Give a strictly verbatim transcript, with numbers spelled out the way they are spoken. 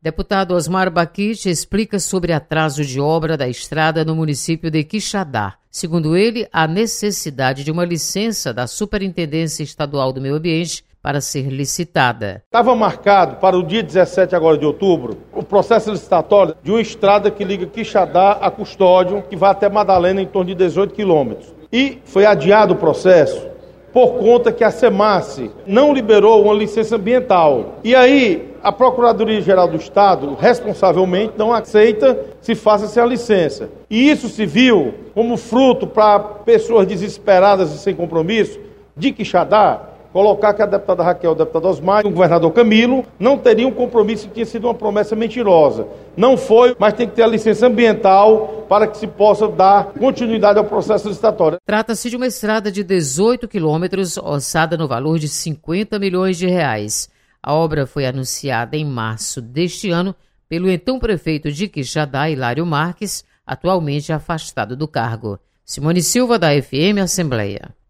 Deputado Osmar Baquite explica sobre atraso de obra da estrada no município de Quixadá. Segundo ele, há necessidade de uma licença da Superintendência Estadual do Meio Ambiente para ser licitada. Estava marcado para o dia dezessete agora de outubro o processo licitatório de uma estrada que liga Quixadá a Custódio, que vai até Madalena em torno de dezoito quilômetros. E foi adiado o processo por conta que a SEMASSE não liberou uma licença ambiental. E aí, a Procuradoria-Geral do Estado, responsavelmente, não aceita que se faça essa licença. E isso se viu como fruto para pessoas desesperadas e sem compromisso de Quixadá, colocar que a deputada Raquel, o deputado Osmar e o governador Camilo não teriam um compromisso que tinha sido uma promessa mentirosa. Não foi, mas tem que ter a licença ambiental para que se possa dar continuidade ao processo licitatório. Trata-se de uma estrada de dezoito quilômetros, orçada no valor de cinquenta milhões de reais. A obra foi anunciada em março deste ano pelo então prefeito de Quixadá, Hilário Marques, atualmente afastado do cargo. Simone Silva, da F M Assembleia.